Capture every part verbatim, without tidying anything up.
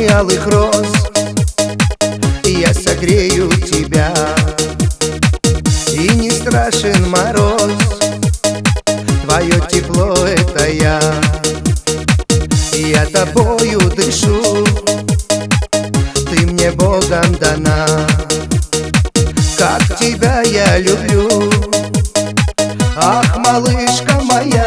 пальмы алых роз, я согрею тебя, и не страшен мороз. Твое тепло — это я, я тобою дышу, ты мне Богом дана. Как тебя я люблю, ах, малышка моя.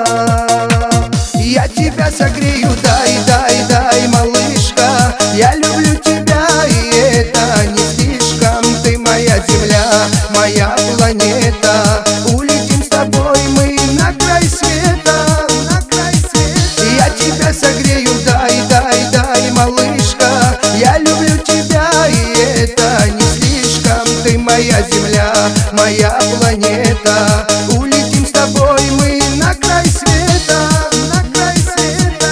Я тебя согрею, дай, дай, дай, малышка. Я люблю тебя, и это не слишком. Ты моя земля, моя планета. Улетим с тобой мы на край света, на край света. Я тебя согрею, дай, дай, дай, малышка. Я люблю тебя, и это не слишком. Ты моя земля, моя планета. Улетим с тобой мы на край света, на край света.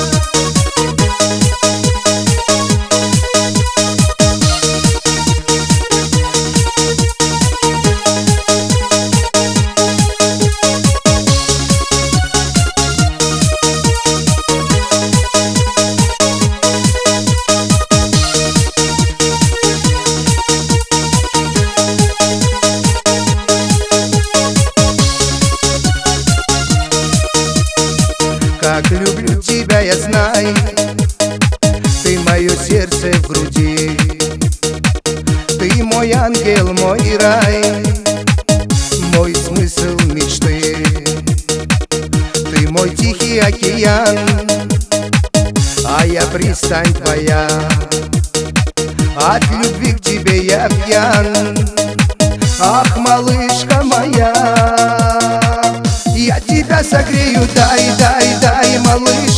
Как люблю тебя, я знаю, ты мое сердце в груди. Ты мой ангел, мой рай, мой смысл мечты. Ты мой тихий океан, а я пристань твоя. От любви к тебе я пьян, ах, малышка моя. Я тебя согрею, дай, дай, дай, малыш.